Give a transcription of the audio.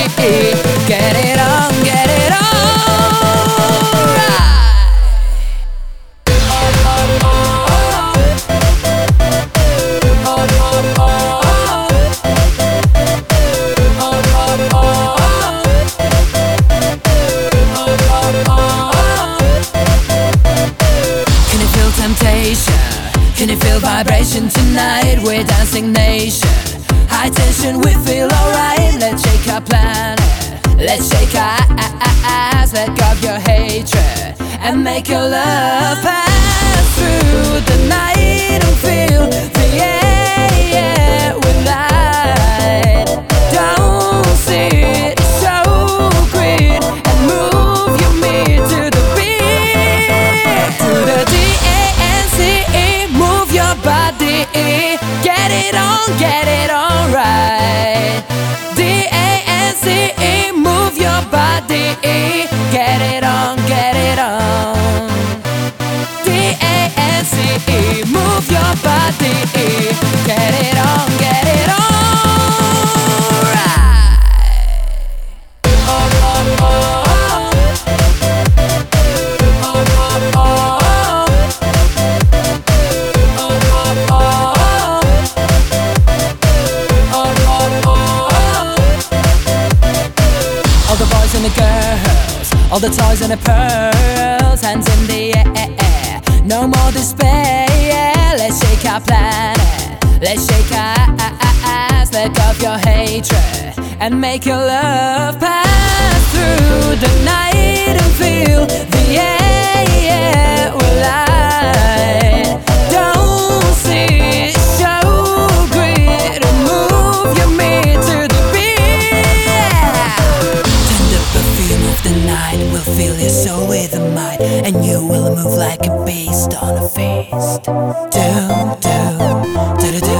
Get it on, get it on. Can you feel temptation? Can you feel vibration tonight? We're dancing nation. High tension, we feel alright. Let's shake our planet. Let's shake our eyes. Let go of your hatred and make your love pass through the night and feel the air with light. Don't see it, it's so green, and move your meat to the beat. To the D-A-N-C-E, move your body. Get it on right. D-A-N-C-E, move your body. Get it on, get it on. D-A-N-C-E, move your body. Get it on, get it on. All the boys and the girls, all the toys and the pearls, hands in the air, no more despair. Let's shake our planet, let's shake our eyes. Let go of your hatred and make your love pass through the night and feel the air with light. Don't see it, so great, and move your meat to the beat. Tender perfume of the night will fill your soul with a might, and you will move like a beast on a feast. Do, do, do, do, do.